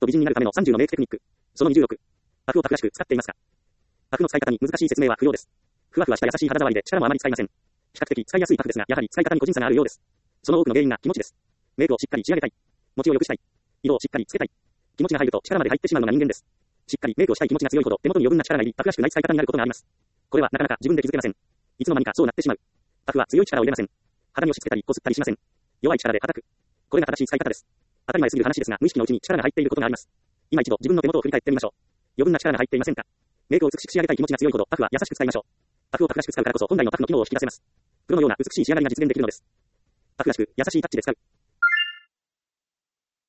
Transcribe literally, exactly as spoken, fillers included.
美人になるためのさんじゅうのメイクテクニック。そのにじゅうろく。パフをパフらしく使っていますか？パフの使い方に難しい説明は不要です。ふわふわした優しい肌触りで力もあまり使いません。比較的使いやすいパフですが、やはり使い方に個人差があるようです。その多くの原因が気持ちです。メイクをしっかり仕上げたい。持ちを良くしたい。色をしっかりつけたい。気持ちが入ると力まで入ってしまうのが人間です。しっかりメイクをしたい気持ちが強いほど手元に余分な力がいり、パフらしくない使い方になることがあります。これはなかなか自分で気づけません。いつの間にかそうなってしまう。パフは強い力を入れません。肌に押し付けたり擦ったりしません。弱い力で叩く。これが正しい使い方です。当たり前すぎる話ですが、無意識のうちに力が入っていることがあります。今一度自分の手元を振り返ってみましょう。余分な力が入っていませんか？メイクを美しく仕上げたい気持ちが強いほどパフは優しく使いましょう。パフをパフらしく使うからこそ本来のパフの機能を引き出せます。プロのような美しい仕上がりが実現できるのです。パフらしく優しいタッチで使う。